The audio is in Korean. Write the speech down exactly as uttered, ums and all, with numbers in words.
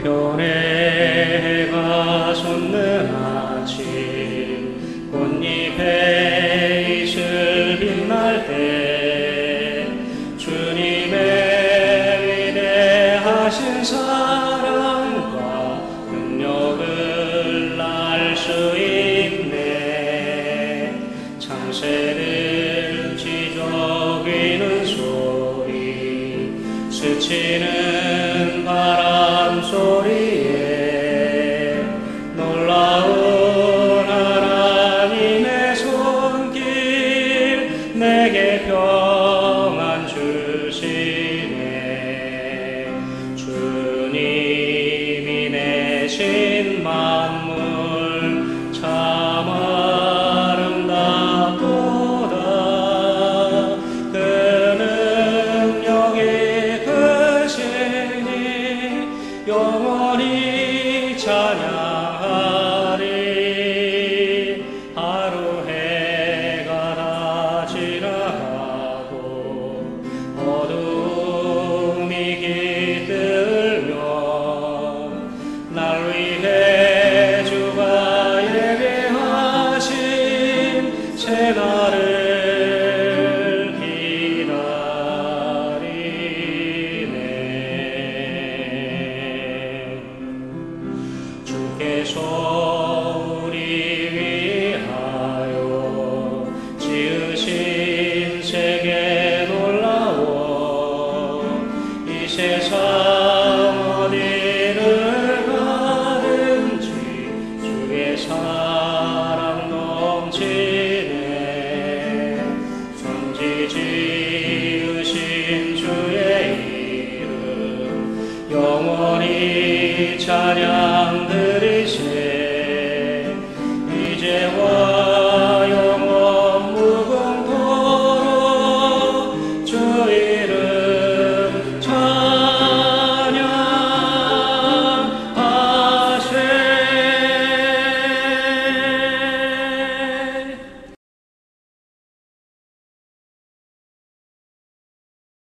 변해가 솟는 아침 꽃잎에 이슬 빛날 때 주님의 위대하신 사랑과 능력을 알 수 있네. 창세를 지저귀는 소리 스치는 바람 소리에 놀라운 하나님의 손길 내게 평안 주시네. 주님이 내신 만물 참 아름답도다. 그 능력이 크시니 영원히 찬양하리. 하루 해가 다 지나가고 어둠이 깃들면 날 위해 주가 예비하신 새날을 기다리네. 주께서 우리 위하여 지으신 세계 놀라워. 이 세상 어디를 가든지 주의 사랑 넘치네. 천지 지으신 주의 이름 영원히 찬양